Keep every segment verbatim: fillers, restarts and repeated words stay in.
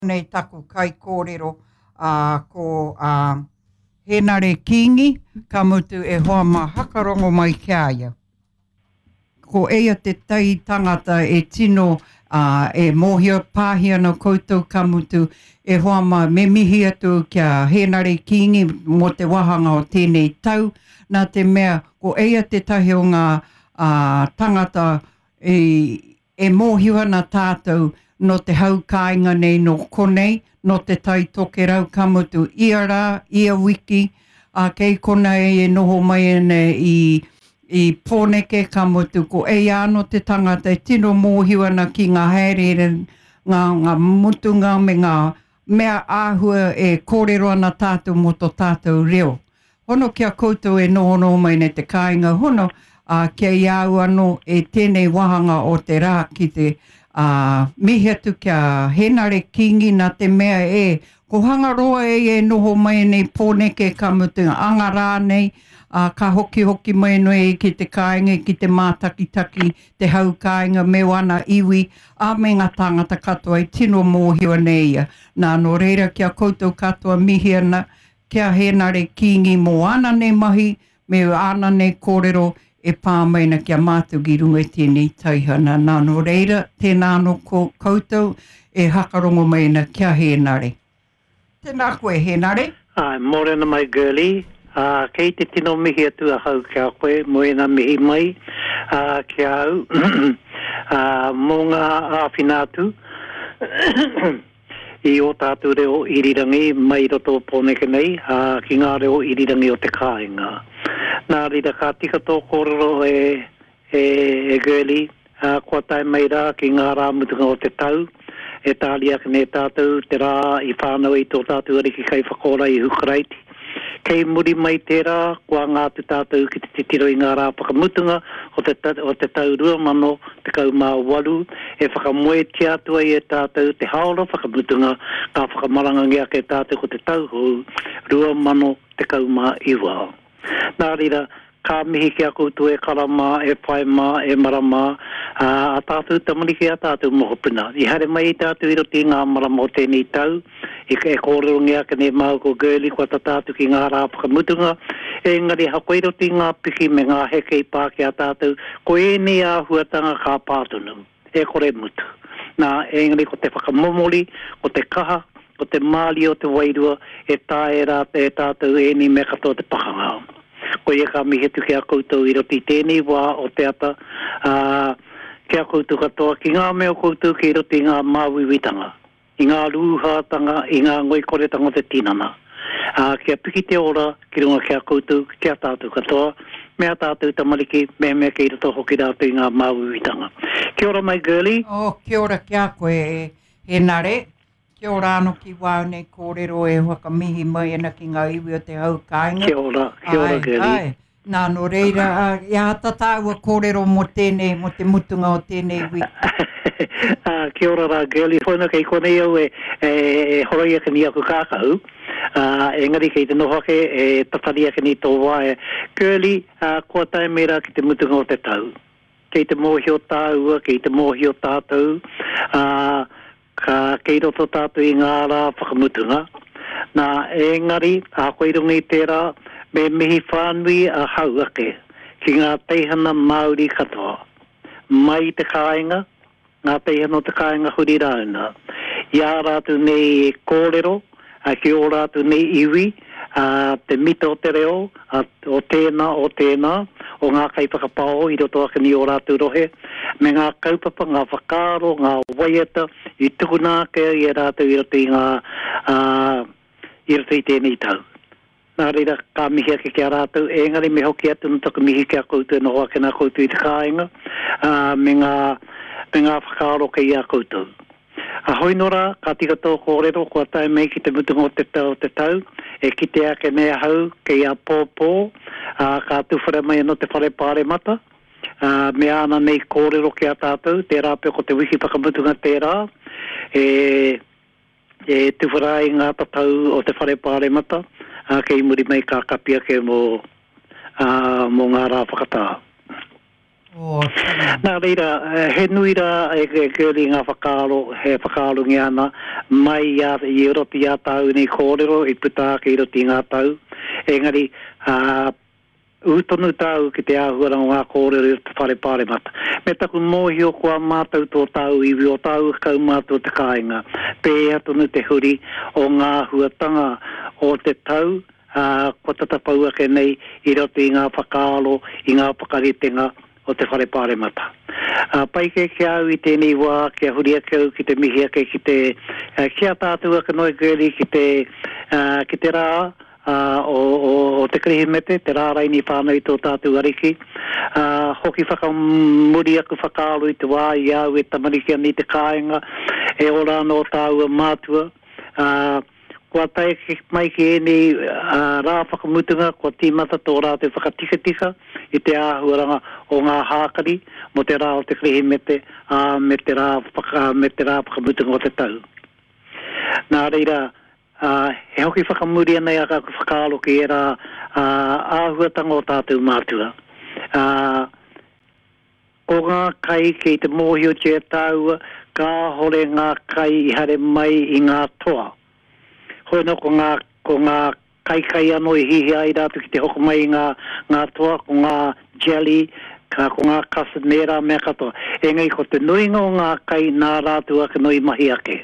Nei taku kai kōrero uh, ko uh, Henare Kingi, ka mutu e hoa ma hakarongo mai kia ia. Ko eia te tai tangata e tino uh, e mōhia pāhia no koutou ka mutu e hoa ma me mihi atu kia Henare Kingi mo te wahanga o tēnei tau. Nā te mea, ko eia te tahi o ngā uh, tangata e, e mōhia na tātou no te haukainga nei no konei, no te tai toke rau ka mutu ia rā, ia wiki, a kei kona e noho mai ene i, i pōneke ka mutu ko e ano te tangata e tino mōhiwana ki ngā haere, ngā, ngā mutunga me ngā mea āhua e kōrero ana tātou mo tō tātou reo. Hono kia koutou e noho noho mai ne te kāinga hono, a kia iau ano e tēnei wahanga o te rā ki te Uh, mihi atu kia Henare Kingi nā te mea e, ko hangaroa e e noho mai nei pōneke ka mutunga anga rā nei, uh, ka hoki hoki mai noi ki te kāinga, ki te mātakitaki, te hau kāinga, me wana iwi, a me ngā tangata katoa i tino mōhiwa nei ia. Nā no reira kia koutou katoa mihi ana, kia Henare Kingi mō ana nei mahi, me ana nei kōrero, e pāmaina kia mātugi runga tēnei taihana. Nā no reira, tēnā no koutou e hakarongo mai na kia Henare. Tēnā koe, Henare. Uh, Morena mai, girlie. Uh, kei te tino mihi atu a hau kia koe, moena mihi mai, uh, kia au. uh, mō ngā āwhinatu, i o tātou reo irirangi mai roto pōneke nei, uh, ki ngā reo irirangi o te kāinga. Nā rira ka tika tō kōrero e, e, e girlie, uh, kua tai mai rā ki ngā rā mutunga o te tau, e tāli ake ne tātou, te rā i whānau i tō tātou ariki kai whakora i Hukaraiti. Kei muri mai te rā, kua ngātu tātou ki te titiro i ngā rā whakamutunga o te, o te tau rua mano, te kau mā waru, e whakamoe te atua i e tātou te haora whakamutunga, ka whakamaranga ngea ke tātou ko te tau hou, rua mano, te kau mā iwa. Nā rira, ka mihi kia koutou e karama, e whaima, e marama, uh, a tātou tamariki a tātou mohopuna. I hare mai i tātou i roti ngā marama o tēnei tau, i e kōrero ngea ka ne mau ko girlie, kua ta tātou ki ngā rā whakamutunga, e ngari hako i roti ngā piki me ngā heke i pāki a tātou, ko e ni a huatanga ka pātunu, e kore mutu. Nā, e ngari ko te whakamomori, ko te kaha, ko te māli o te wairua, e tāe rā te tātou e ni me katoa te pakanga. Ko ia ka mihi tu kia koutou i roti tēnei wā o te ata, uh, kia koutou katoa ki ngā mea koutou ki roti ngā māwiwitanga, i ngā rūhātanga, i ngā ngoikoretanga o te tinana. Uh, kia piki te ora, ki runga kia koutou, kia tātou katoa, mea tātou tamariki, mea mea ki roto hoki rātou i ngā māwiwitanga. Kia ora mai, girlie. Oh, kia ora kia koe, Henare. Kia ora ano ki wāu nei kōrero e whakamihi mai ana ki ngā iwi o te hau kāinga. Kia ora, kia ora, girlie. Nā no reira, uh, ia hatatāua kōrero mo tēnei, mo te mutunga o tēnei wi. uh, kia ora rā, girlie. Whaina kei konei au e, e, e horoi ake ni aku kākau. Uh, engari kei te nohake e tatari ake ni tō wae. Girlie, uh, kua tai mera ki te mutunga o te tau. Kei te mōhi o tāua, kei te mōhi o tātou. Uh, ka kei roto tātou i ngā rā whakamutunga. Nā engari, a koe rungi tērā, me mihi whānui a hau ake, ki ngā teihana Māori katoa. Mai te kāinga, ngā teihana o te kāinga huri rāuna. Ia rātu nei kōrero, a ki o rātu nei iwi, a te mita o te reo, a, o tēnā, o tēnā, o ngā kai whakapao i roto ake ni o rātu rohe, me ngā kaupapa, ngā whakaro, ngā waiata, i tukuna ke i rātu i roto i ngā, uh, i roto i tēnei tau. Nā reira, ka mihi ake kia rātu, e ngari me hoki atu no taku mihi kia koutou no ake nā koutou i te kāinga, uh, me ngā, me ngā whakaro ke i a koutou. A hoi nora, ka tika tō kōrero, kua tai mei ki te mutunga o te tau, te tau, e ki te ake mea hau, ke ia pōpō, uh, ka tuwhare mai no te whare pāre mata, uh, me ana nei kōrero ki a tātou, te rāpeo ko te wiki whakamutunga tērā, e, e tuwharai ngā tatau o te whare pāre mata, uh, ke i muri mai ka kapia ke mo, uh, mo ngā rā whakatā. O, tēnā. Nā reira, he nui rā e, e kēri ngā whakaaro, he whakaaro ngi ana, mai a, i roti a tau ni kōrero, i puta ki roti ngā tau. Engari, uh, utonu tau ki te āhuara ngā kōrero i te whare pāre mata. Me taku mōhio kua mātou tō tau iwi o tau kau mātou te kāinga. Pēa tonu te huri o ngā huatanga o te tau, uh, kua tatapaua ke nei i roti ngā whakaaro, i ngā pakaritenga, o te whare pāre mata. Uh, pai ke ke au i tēnei wā, kia huria ke au ki te mihi ake ki te uh, kia tātua ka noi girli ki te, uh, ki te rā uh, o, o, o te krihimete, te rā raini whānau i tō tātua ariki. Uh, hoki whakamuri aku whakaalo i te wā i au e tamariki ani te kāinga, e ora no tāua mātua. Uh, Kua tae mai ki eni uh, rā whakamutunga, kua tīmata tō rā te whakatika-tika i te āhuaranga o ngā hākari, mo te rā o te krihimete, uh, me te rā, whaka, me te rā whakamutunga o te tau. Nā reira, uh, he hoki whakamuri anei a ka whakaalo ki e rā uh, āhuatanga o tātou mātua. Uh, ko ngā kai ki te mōhio te tau, ka hore ngā kai i hare mai i ngā toa. Hoi no ko ngā, ko ngā kai kai anō i hihi ai rātu ki te hoko mai ngā, ngā toa, ko ngā jelly, ka, ko ngā casamera mea katoa. Engai ko te nuinga o ngā kai nā rātu ake noi mahi ake.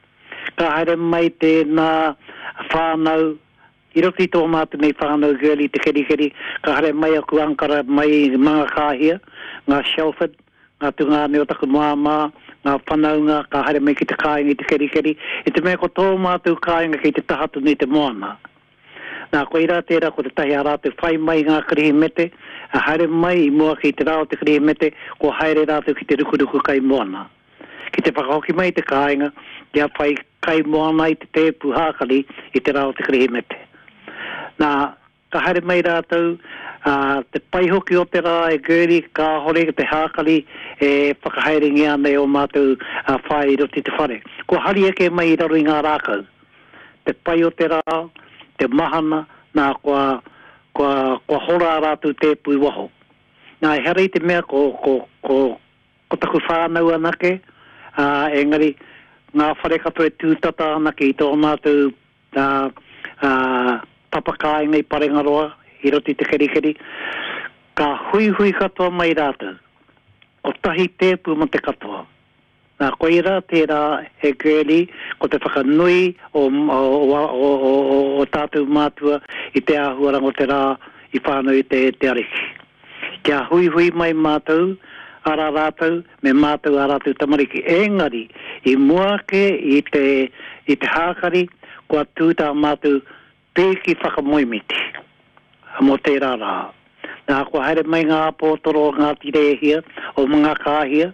Ka haere mai te nā whānau, i roti tō mātu nei whānau girli te keri keri, ka haere mai aku ankara mai mga kāhia, ngā Shelford, ngā tunga neo taku māmā, ngā whanaunga, ka haere mai ki te kāinga i te keri keri, i te mea ko tō mātou kāinga ki te tahatu ni te moana. Nā koe rā tērā ko te tahi a rātou whai mai ngā krihimete, a haere mai i mua ki te rā o te krihimete, ko haere rātou ki te rukuruku kai moana. Ki te whakahoki mai te kāinga, kia whai kai moana i te tēpu hākari i te rā o te krihimete. Nā, ka haere mai rātou, Uh, te paihoki o te rā e guri, ka hore te hākari e whakahaeringi anei o mātou uh, whai roti te whare. Ko hari eke mai i raro i ngā rākau. Te pai o te rā, te mahana, nā kua, kua, kua hora rātou te pui waho. Nā e herei te mea ko, ko, ko, ko taku whānau anake, uh, engari ngā whare kato e tūtata anake i tō mātou uh, uh, papakainga i parengaroa, i roti te keri keri, ka hui hui katoa mai rātou. O tahi tēpu mo te katoa. Nā koe rā tērā he girli, ko te whakanui o, o, o, o, o, o tātou mātua i te āhuaranga o te rā i whānau i te, te ariki. Kia hui hui mai mātou, ara rātou, me mātou a rātou tamariki. Engari, i muake i te, i te hākari, kua tūtā mātou pēki whakamoimiti. Mo te rā. Nā kua haere mai ngā pōtoro ngā tirehia o mga kāhia.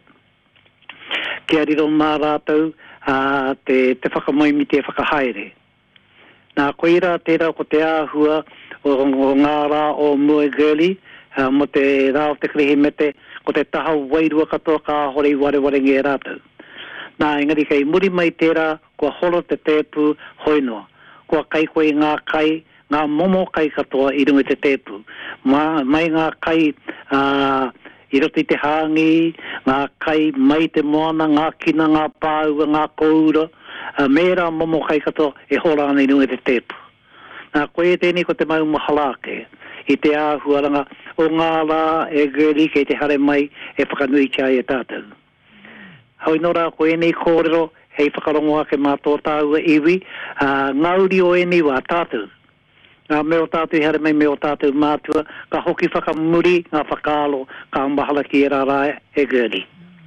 Kia riro mā rātou uh, te, te whakamoimi te whakahaere. Nā koe rā tērā ko te āhua o, o ngā rā o Moe Girli, uh, mo te rā o te krihimete, ko te taha wairua katoa ka hore ware ware nge rātou. Nā engari kei muri mai tērā, kua holo te tēpu hoinoa. Kua kai koe ngā kai, ngā momo kai katoa i runga te tēpu. Ma, mai ngā kai uh, i roti te hāngi, ngā kai mai te moana, ngā kina, ngā pāua, ngā koura, uh, mērā momo kai katoa e hora ana i runga te tēpu. Nā koe e tēnei ko te mau mahalake i te āhuaranga o ngā rā e girli kei te hare mai e whakanui kia e tātou. Hau no rā koe nei kōrero hei whakarongo ake mā tō tāua iwi, uh, ngauri o e nei wā tātou. Ngā meo tātou hare mai meo tātou mātua, ka hoki whakamuri, ngā whakaalo, ka mahala ki e rā e girli.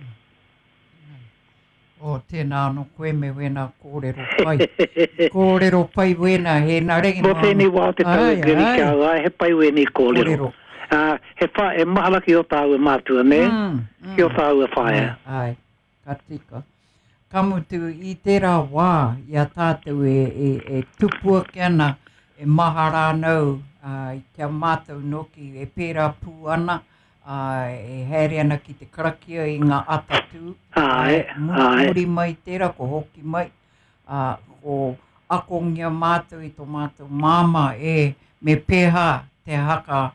O tēnā no koe me wena kōrero pai. Kōrero pai wena, he nā rengi mā. Mo tēnei wā te tau e girli kia wā, he pai wena i kōrero. Uh, he, wha, he mahala ki o tāu e mātua, ne? Mm, mm. Ki o tāu e whaia. Ai, ka tika. Kamutu i tērā wā, ia tātou e, e, e tupua ki ana, e maha rānau, uh, i kia mātou noki, e pērā pū ana, uh, e haere ana ki te karakia i ngā atatu. Ai, uh, ai. Muri mai tērā, ko hoki mai, uh, ko akongia mātou i tō mātou māma e me pēhā te haka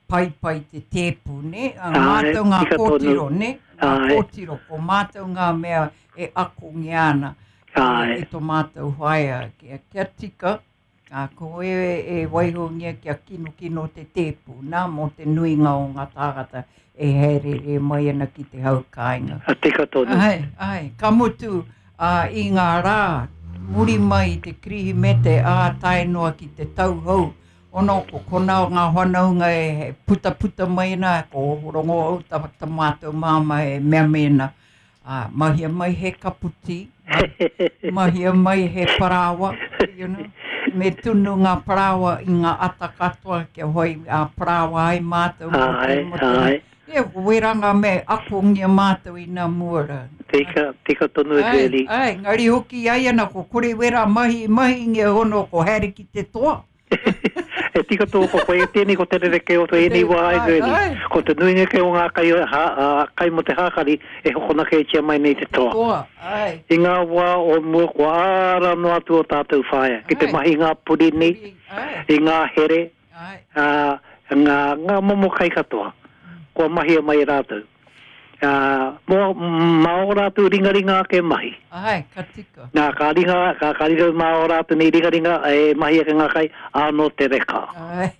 pai pai te tepu, ne? Mātou ngā kōtiro, ne? Ngā kōtiro, ko mātou ngā mea e ako ngi ana. E tō mātou haia, kia, kia tika. Uh, ko e, e waihongia kia kino kino te tepu, nā mo te nuinga o ngā tāgata e here re mai ana ki te haukainga. A tika tonu. Ai, ai, ka mutu uh, i ngā rā, muri mai te krihi mete a tae noa ki te tauhou. Ono ko kona o ngā whanaunga e puta puta mai na, ko rongo au ta, ta mātou māma e mea mena. Uh, mahia mai he kaputi, mahia mai he parawa, you know. Me tunu ngā parawa i ngā ata katoa ke hoi a parawa ai mātou. Ai, ai. Ia, weranga me ako ngia mātou i nā muara. Tika, tika tonu e Geli. Ai, ngari hoki ai ana ko kore wera mahi, mahi ngia hono ko haere ki te toa. E tika tō ko koe e tēnei ko te rere ke o to e nei wā ai Geli. Ko te nuinga ke o ngā kai, ha, uh, kai mo te hākari e hokona ke e tia mai nei te toa. Toa, ai. I ngā wā o mua ko āra no atu o tātou whaia. Ki te mahi ngā puri ni, i ngā here, uh, ngā, ngā momo kai katoa. Ko mahi mai rātou. Uh, mo mao rātou ringa ringa ke mahi. Ai, ka tika. Nā ka ringa, ka, ka ringa mao rātou ni ringa ringa e mahi ke ngā kai anō te reka. Ai,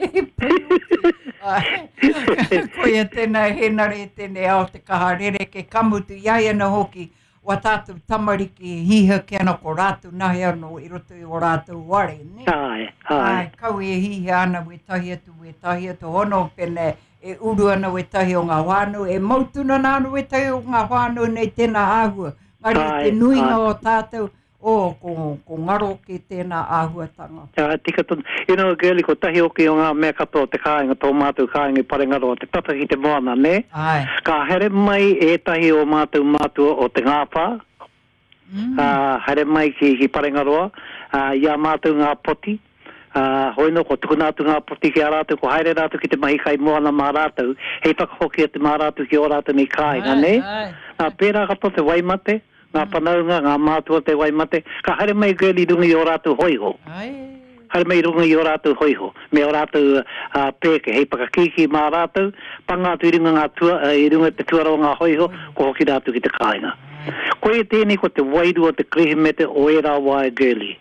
ai. Ko ia tēnā henare tēnei ao te kaharere ke kamutu iai ana hoki wa tātou tamariki hiha ke ana ko rātou nahi anō i roto i o rātou ware, ne? Ai, ai. Ai, kau e hiha ana we tahi atu, we tahi atu hono pene e uru ana we tahi o ngā whānau, e mautuna nānu we tahi o ngā whānau nei tēnā āhua. Ngari ai, te nuinga ai. O tātou, o ko, ko ngaro ke tēnā āhuatanga. Ja, tika tonu. You know, Geli, ko tahi oki o ngā mea katoa te kāinga, tō mātou kāinga i Parengaro, te tata ki te moana, ne? Ai. Ka here mai e tahi o mātou mātua o te ngāpā. Mm. Uh, here mai ki, ki Parengaroa, uh, ia mātou ngā poti. Uh, hoino ko tukunātu ngā poti ki a rātou, ko haere rātou ki te mahi kai moana mā rātou, hei whakahoki a te mā rātou ki o rātou nei kāinga, ne? Nā pērā kato te waimate, ngā mm. panaunga, ngā mātua te waimate, ka haere mai Geli rungi o rātou hoiho. Ai. Haere mai rungi o rātou hoiho, me o rātou uh, pēke, hei pakakiki mā rātou, pangātu i runga, ngā tua, uh, i runga te tuaro ngā hoiho, ko hoki rātou ki te kāinga. Koe e tēnei ko te wairu o te krihi mete o e rā wā e Geli.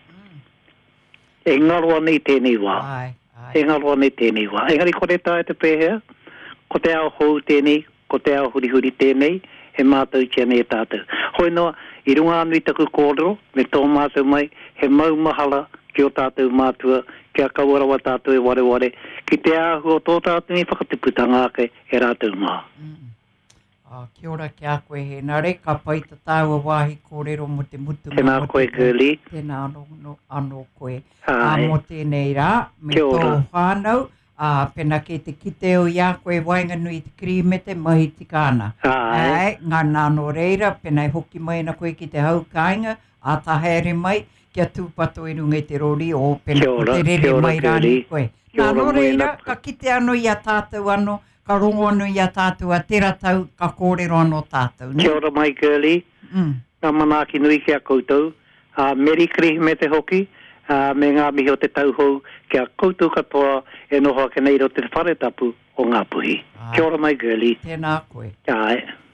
E ngaroa nei tēnei wā. Ai, ai. E ngaroa nei tēnei wā. Engari ko re tāe te pēhea, ko te ao hou tēnei, ko te ao huri huri tēnei, he mātou tia nei e tātou. Hoi noa, i runga anu i taku kōrero, me tō mātou mai, he maumahala ki o tātou mātua, kia kauarawa tātou e ware ware, ki te āhu o tō tātou ni whakatiputanga ake e rātou mā. Mm. Uh, kia ora ki a koe he nare, ka pai ta tāua wāhi kōrero mo te mutu. Tēnā koe Geli. Tēnā anō, no, anō koe. Uh, mo tēnei rā, me tō whānau, uh, pena ke te kiteo i a koe wainga nui te krimete mahi tika ana. Ai, ngā nāno reira, pena i hoki mai na koe ki te haukainga, a ta haere mai, kia tūpato i runga te rori o pena ko te rere mai rāni koe. Nāno reira, ka kite ano i a tātou ano, ka rongo anu i a tātou a tera tau ka kōrero anō tātou. Ne? Kia ora mai Geli, mm. Ngā manaki nui kia koutou, uh, Meri krihi me te hoki, uh, me ngā mihi o te tauhou, kia koutou katoa e noho ake nei ro te whare tapu o ngā puhi. Ai. Kia ora mai Geli. Tēnā koe. Ai.